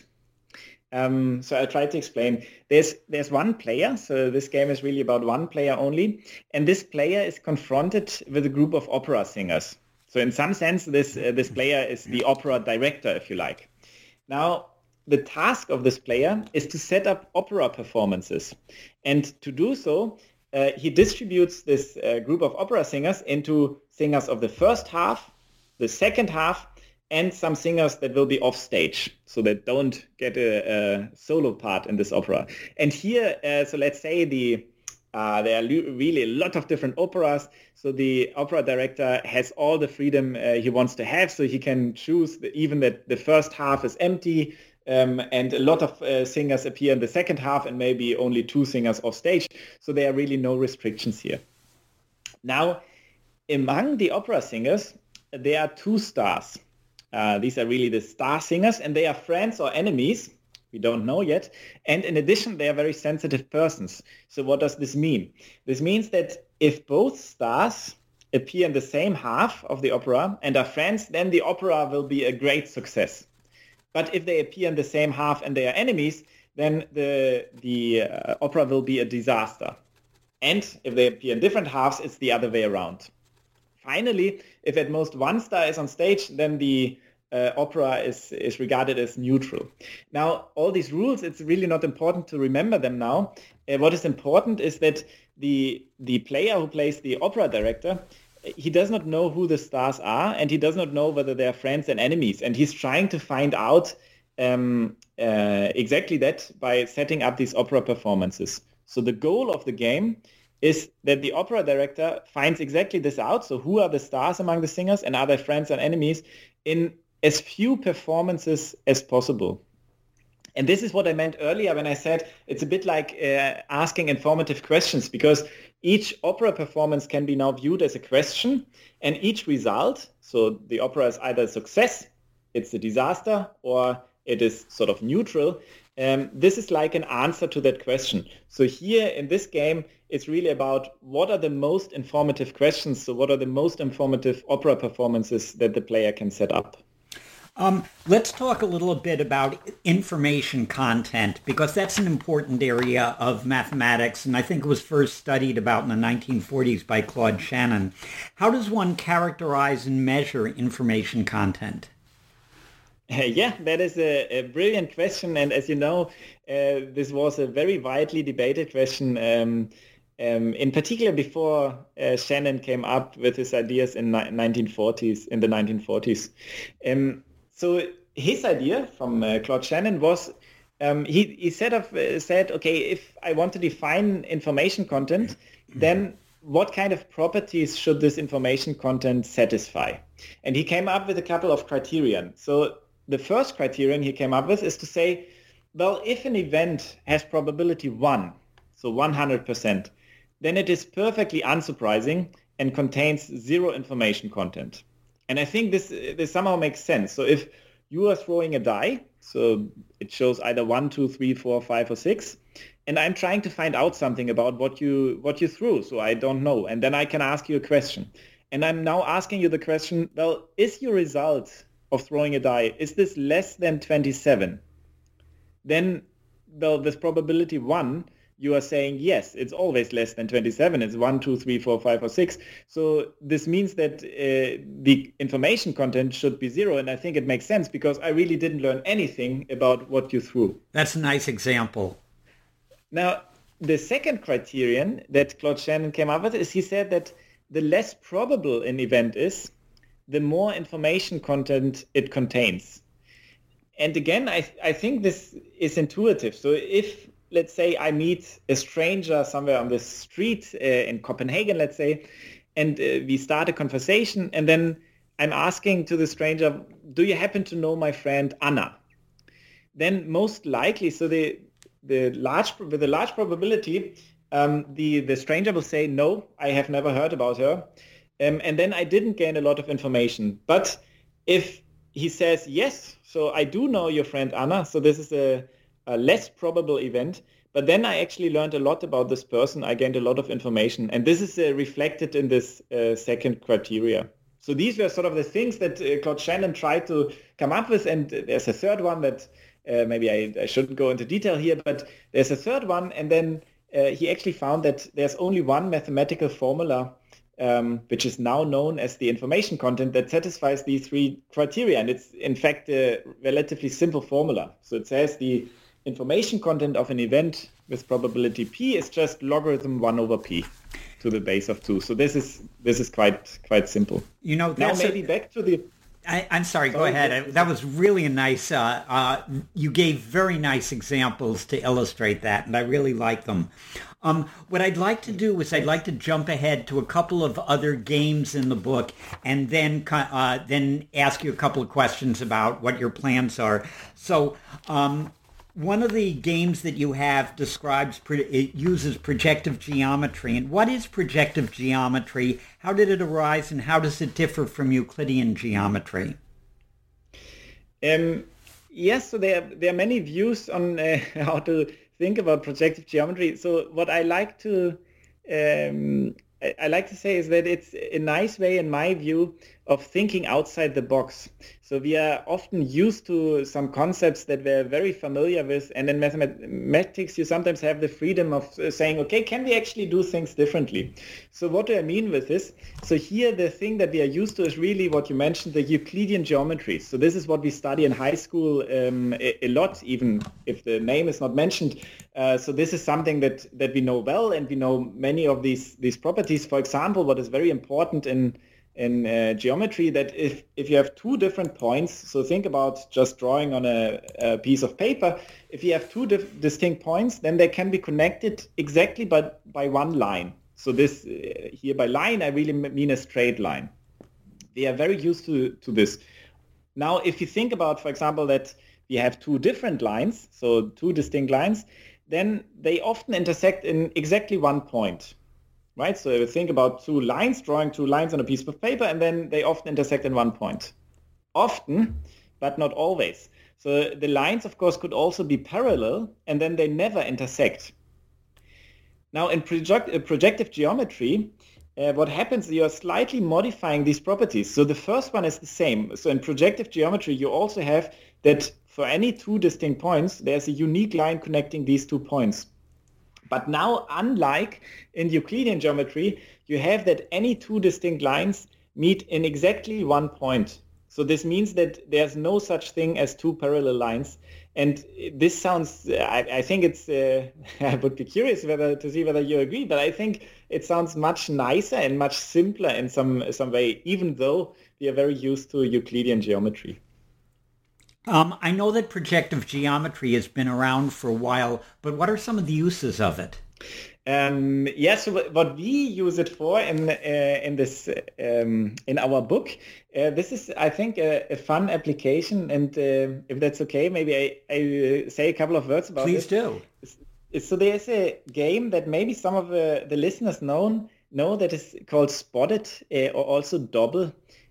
Um, so I'll try to explain. There's there's one player, so this game is really about one player only, and this player is confronted with a group of opera singers. So in some sense, this uh, this player is the opera director, if you like. Now, the task of this player is to set up opera performances. And to do so, uh, he distributes this uh, group of opera singers into singers of the first half, the second half, and some singers that will be off stage, so that don't get a, a solo part in this opera. And here, uh, so let's say the Uh, there are really a lot of different operas, so the opera director has all the freedom uh, he wants to have, so he can choose the, even that the first half is empty, um, and a lot of uh, singers appear in the second half, and maybe only two singers off stage, so there are really no restrictions here. Now, among the opera singers, there are two stars. Uh, these are really the star singers, and they are friends or enemies. We don't know yet. And in addition, they are very sensitive persons. So what does this mean? This means that if both stars appear in the same half of the opera and are friends, then the opera will be a great success. But if they appear in the same half and they are enemies, then the, the uh, opera will be a disaster. And if they appear in different halves, it's the other way around. Finally, if at most one star is on stage, then the Uh, opera is, is regarded as neutral. Now, all these rules, it's really not important to remember them now. Uh, what is important is that the the player who plays the opera director, he does not know who the stars are, and he does not know whether they are friends and enemies. And he's trying to find out um, uh, exactly that by setting up these opera performances. So the goal of the game is that the opera director finds exactly this out. So who are the stars among the singers, and are they friends and enemies, in as few performances as possible. And this is what I meant earlier when I said it's a bit like uh, asking informative questions, because each opera performance can be now viewed as a question, and each result, so the opera is either a success, it's a disaster, or it is sort of neutral, Um, this is like an answer to that question. So here in this game, it's really about what are the most informative questions. So what are the most informative opera performances that the player can set up? Um, let's talk a little bit about information content, because that's an important area of mathematics, and I think it was first studied about in the nineteen forties by Claude Shannon. How does one characterize and measure information content? Uh, yeah, that is a, a brilliant question. And as you know, uh, this was a very widely debated question, um, um, in particular before uh, Shannon came up with his ideas in ni- nineteen forties, in the nineteen forties. Um, so his idea from uh, Claude Shannon was, um, he, he said, of, uh, said, okay, if I want to define information content, then what kind of properties should this information content satisfy? And he came up with a couple of criterion. So the first criterion he came up with is to say, well, if an event has probability one, so one hundred percent, then it is perfectly unsurprising and contains zero information content. And I think this, this somehow makes sense. So if you are throwing a die, so it shows either one, two, three, four, five, or six, and I'm trying to find out something about what you what you threw, so I don't know. And then I can ask you a question. And I'm now asking you the question, well, is your result of throwing a die, is this less than twenty-seven? Then, well, this probability one, you are saying, yes, it's always less than twenty-seven. It's one, two, three, four, five, or six. So this means that uh, the information content should be zero. And I think it makes sense because I really didn't learn anything about what you threw. That's a nice example. Now, the second criterion that Claude Shannon came up with is he said that the less probable an event is, the more information content it contains. And again, I, I think this is intuitive. So if, let's say, I meet a stranger somewhere on the street uh, in Copenhagen, let's say, and uh, we start a conversation, and then I'm asking to the stranger, do you happen to know my friend Anna? Then most likely, so the the large with a large probability, um, the, the stranger will say, no, I have never heard about her. Um, and then I didn't gain a lot of information. But if he says, yes, so I do know your friend Anna, so this is a, a less probable event, but then I actually learned a lot about this person. I gained a lot of information. And this is uh, reflected in this uh, second criteria. So these were sort of the things that uh, Claude Shannon tried to come up with. And there's a third one that uh, maybe I, I shouldn't go into detail here, but there's a third one. And then uh, he actually found that there's only one mathematical formula Um, which is now known as the information content that satisfies these three criteria. And it's, in fact, a relatively simple formula. So it says the information content of an event with probability P is just logarithm one over P to the base of two. So this is this is quite quite simple. You know, now maybe a, back to the... I, I'm sorry, sorry, go ahead. I, that was really a nice, uh, uh, you gave very nice examples to illustrate that, and I really like them. Um, what I'd like to do is I'd like to jump ahead to a couple of other games in the book and then uh, then ask you a couple of questions about what your plans are. So um, one of the games that you have describes, it uses projective geometry. And what is projective geometry? How did it arise, and how does it differ from Euclidean geometry? Um, yes, so there, there are many views on uh, how to think about projective geometry. So what I like to um, I, I like to say is that it's a nice way, in my view, of thinking outside the box. So we are often used to some concepts that we're very familiar with, and in mathematics you sometimes have the freedom of saying, okay, can we actually do things differently? So what do I mean with this? So here the thing that we are used to is really what you mentioned, the Euclidean geometry. So this is what we study in high school um, a, a lot, even if the name is not mentioned. Uh, so this is something that, that we know well, and we know many of these, these properties. For example, what is very important in in uh, geometry, that if, if you have two different points, so think about just drawing on a, a piece of paper, if you have two dif- distinct points, then they can be connected exactly by, by one line. So this uh, here by line, I really mean a straight line. We are very used to, to this. Now, if you think about, for example, that we have two different lines, so two distinct lines, then they often intersect in exactly one point. Right, so think about two lines, drawing two lines on a piece of paper, and then they often intersect in one point. Often, but not always. So the lines, of course, could also be parallel, and then they never intersect. Now, in project, uh, projective geometry, uh, what happens, you are slightly modifying these properties. So the first one is the same. So in projective geometry, you also have that for any two distinct points, there's a unique line connecting these two points. But now, unlike in Euclidean geometry, you have that any two distinct lines meet in exactly one point. So this means that there's no such thing as two parallel lines. And this sounds, I, I think it's, uh, I would be curious whether to see whether you agree, but I think it sounds much nicer and much simpler in some, some way, even though we are very used to Euclidean geometry. Um, I know that projective geometry has been around for a while, but what are some of the uses of it? Um, yes, so what we use it for in uh, in this um, in our book, uh, this is, I think, a, a fun application. And uh, if that's okay, maybe I, I say a couple of words about Please it. do. So there's a game that maybe some of uh, the listeners know know that is called Spotted, uh, or also Dobble.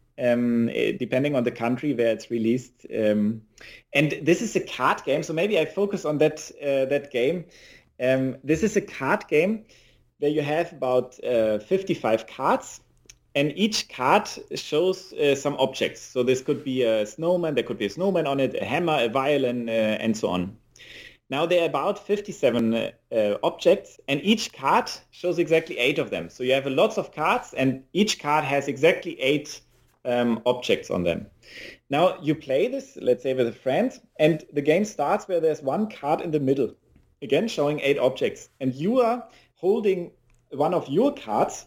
Um, depending on the country where it's released. Um, and this is a card game, so maybe I focus on that uh, that game. Um, this is a card game where you have about uh, fifty-five cards, and each card shows uh, some objects. So this could be a snowman, there could be a snowman on it, a hammer, a violin, uh, and so on. Now there are about fifty-seven uh, uh, objects, and each card shows exactly eight of them. So you have lots of cards, and each card has exactly eight Um, objects on them. Now you play this, let's say with a friend, and the game starts where there's one card in the middle, again showing eight objects, and you are holding one of your cards,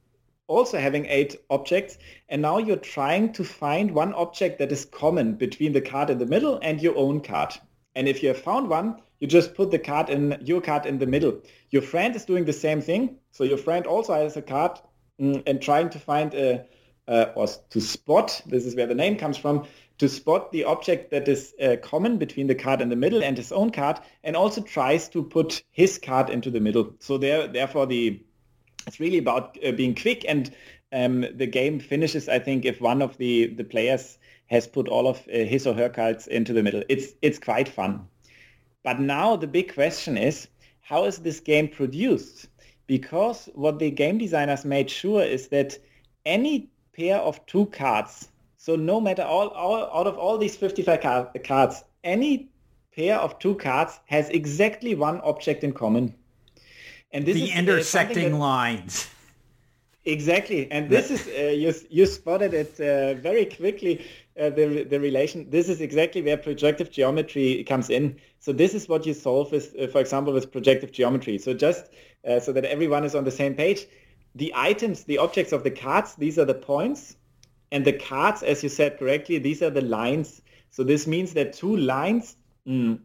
also having eight objects, and now you're trying to find one object that is common between the card in the middle and your own card. And if you have found one, you just put the card in your card in the middle. Your friend is doing the same thing, so your friend also has a card mm, and trying to find a Uh, or to spot, this is where the name comes from, to spot the object that is uh, common between the card in the middle and his own card, and also tries to put his card into the middle. So there, therefore, the it's really about uh, being quick, and um, the game finishes, I think, if one of the, the players has put all of uh, his or her cards into the middle. It's it's quite fun. But now the big question is, how is this game produced? Because what the game designers made sure is that any pair of two cards, so no matter all, all out of all these fifty-five card, cards, any pair of two cards has exactly one object in common. And this the is intersecting uh, that, lines. Exactly, and this is uh, you you spotted it uh, very quickly. Uh, the the relation. This is exactly where projective geometry comes in. So this is what you solve with, uh, for example, with projective geometry. So just uh, so that everyone is on the same page. The items, the objects of the cards, these are the points, and the cards, as you said correctly, these are the lines. So this means that two lines, mm,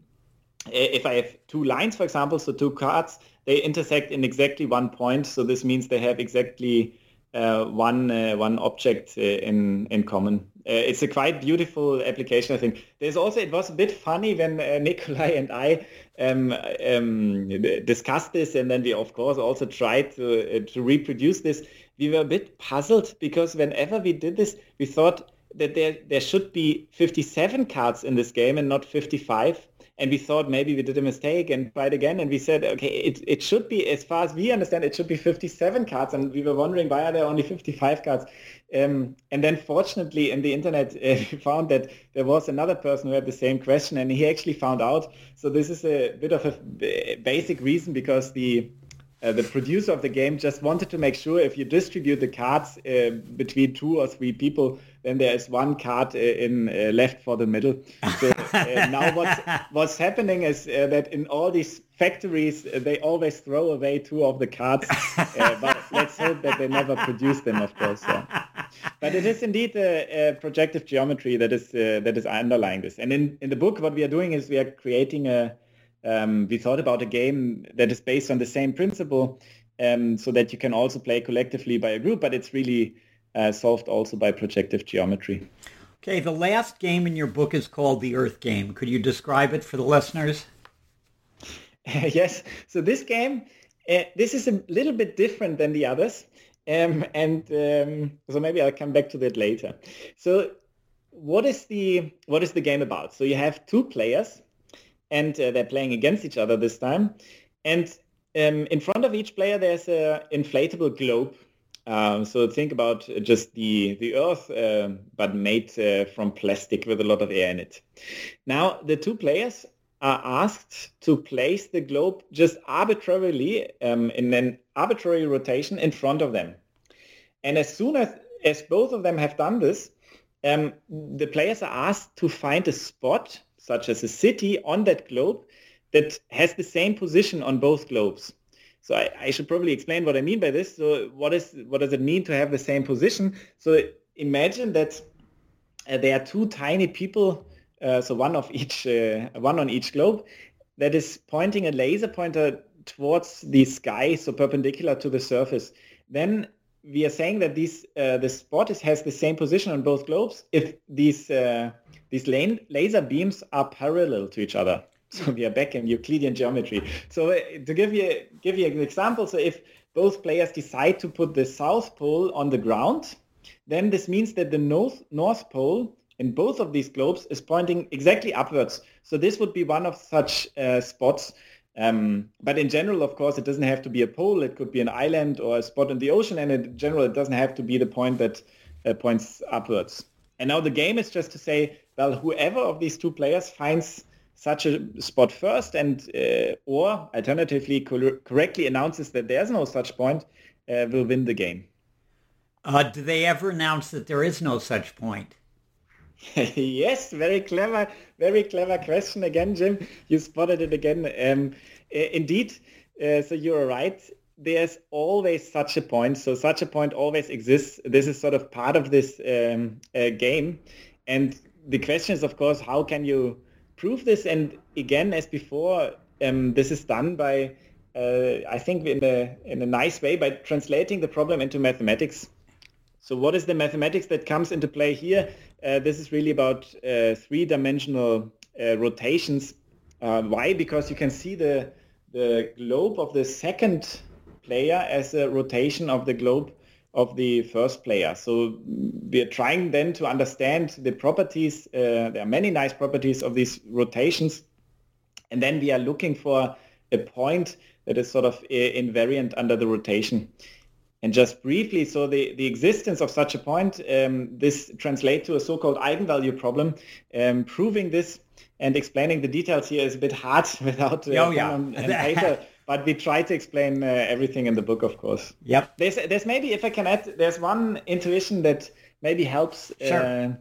if I have two lines, for example, so two cards, they intersect in exactly one point. So this means they have exactly uh, one uh, one object uh, in in common. Uh, it's a quite beautiful application, I think. There's also, it was a bit funny when uh, Nikolai and I um, um, discussed this, and then we, of course, also tried to uh, to reproduce this. We were a bit puzzled because whenever we did this, we thought that there there should be fifty-seven cards in this game and not fifty-five. And we thought maybe we did a mistake and tried again. And we said, okay, it, it should be, as far as we understand, it should be fifty-seven cards. And we were wondering, why are there only fifty-five cards? Um, and then fortunately in the internet, uh, we found that there was another person who had the same question, and he actually found out. So this is a bit of a basic reason, because the Uh, the producer of the game just wanted to make sure if you distribute the cards uh, between two or three people, then there is one card uh, in uh, left for the middle. So uh, now what's, what's happening is uh, that in all these factories, uh, they always throw away two of the cards. Uh, but let's hope that they never produce them, of course. Yeah. But it is indeed a, a projective geometry that is uh, that is underlying this. And in, in the book, what we are doing is we are creating a Um, we thought about a game that is based on the same principle, um, so that you can also play collectively by a group, but it's really uh, solved also by projective geometry. Okay, the last game in your book is called the Earth Game. Could you describe it for the listeners? Yes, so this game, uh, this is a little bit different than the others, um, and um, so maybe I'll come back to that later. So what is the what is the game about? So you have two players, and uh, they're playing against each other this time. And um, in front of each player, there's an inflatable globe. Um, so think about just the the Earth, uh, but made uh, from plastic with a lot of air in it. Now, the two players are asked to place the globe just arbitrarily um, in an arbitrary rotation in front of them. And as soon as, as both of them have done this, um, the players are asked to find a spot, such as a city, on that globe that has the same position on both globes. So I, I should probably explain what I mean by this. So what is what does it mean to have the same position? So imagine that uh, there are two tiny people, uh, so one of each, uh, one on each globe, that is pointing a laser pointer towards the sky, so perpendicular to the surface. Then we are saying that these uh, the spot is, has the same position on both globes if these uh, these lane, laser beams are parallel to each other. So we are back in Euclidean geometry. So uh, to give you give you an example, so if both players decide to put the south pole on the ground, then this means that the north north pole in both of these globes is pointing exactly upwards. So this would be one of such uh, spots. Um, but in general, of course, it doesn't have to be a pole. It could be an island or a spot in the ocean. And in general, it doesn't have to be the point that uh, points upwards. And now the game is just to say, well, whoever of these two players finds such a spot first and uh, or alternatively cor- correctly announces that there's no such point, uh, will win the game. Uh, do they ever announce that there is no such point? Yes, very clever, very clever question again, Jim. You spotted it again. Um, indeed, uh, so you're right. There's always such a point. So such a point always exists. This is sort of part of this um, uh, game. And the question is, of course, how can you prove this? And again, as before, um, this is done by, uh, I think, in a in a nice way by translating the problem into mathematics. So what is the mathematics that comes into play here? Uh, this is really about uh, three-dimensional uh, rotations. Uh, why? Because you can see the the globe of the second player as a rotation of the globe of the first player. So we are trying then to understand the properties. Uh, there are many nice properties of these rotations. And then we are looking for a point that is sort of invariant under the rotation. And just briefly, so the, the existence of such a point, um, this translates to a so-called eigenvalue problem. Um, proving this and explaining the details here is a bit hard without uh, oh, yeah. on, on paper. But we try to explain uh, everything in the book, of course. Yep. There's, there's maybe, if I can add, there's one intuition that maybe helps sure. uh,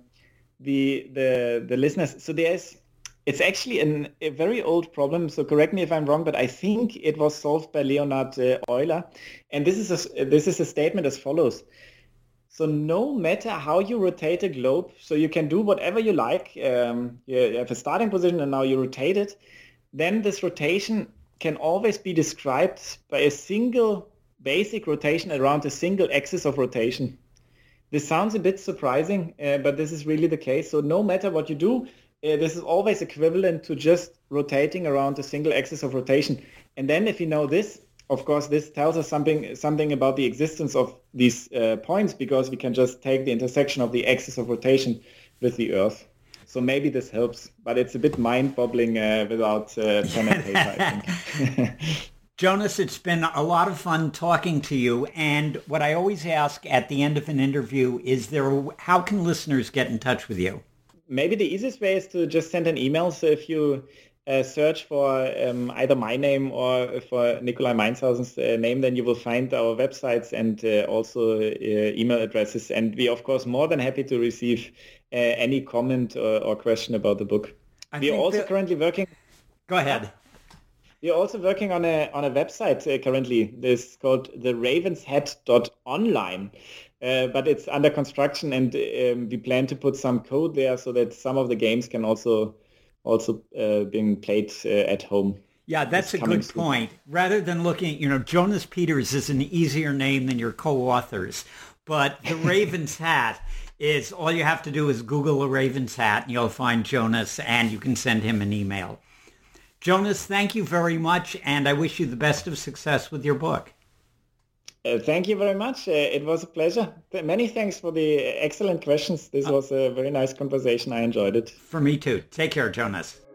the the the listeners. So there's, it's actually an, a very old problem. So correct me if I'm wrong, but I think it was solved by Leonhard uh, Euler. And this is a, this is a statement as follows. So no matter how you rotate a globe, so you can do whatever you like. Um, you have a starting position and now you rotate it. Then this rotation can always be described by a single basic rotation around a single axis of rotation. This sounds a bit surprising, uh, but this is really the case. So no matter what you do, uh, this is always equivalent to just rotating around a single axis of rotation. And then if you know this, of course, this tells us something something about the existence of these uh, points, because we can just take the intersection of the axis of rotation with the Earth. So maybe this helps, but it's a bit mind-boggling uh, without uh, pen and paper, I think. Jonas, it's been a lot of fun talking to you. And what I always ask at the end of an interview is, there, how can listeners get in touch with you? Maybe the easiest way is to just send an email. So if you uh, search for um, either my name or for Nikolai Meinshausen's uh, name, then you will find our websites and uh, also uh, email addresses. And we are, of course, more than happy to receive uh, any comment or, or question about the book. I we are also that... currently working... Go ahead. We are also working on a on a website uh, currently. This is called the ravens head dot online. Uh, but it's under construction, and um, we plan to put some code there so that some of the games can also also uh, be played uh, at home. Yeah, that's a good soon. point. Rather than looking, you know, Jonas Peters is an easier name than your co-authors, but the Raven's Hat is, all you have to do is Google a Raven's Hat and you'll find Jonas, and you can send him an email. Jonas, thank you very much, and I wish you the best of success with your book. Uh, thank you very much. Uh, it was a pleasure. Th- many thanks for the excellent questions. This was a very nice conversation. I enjoyed it. For me too. Take care, Jonas.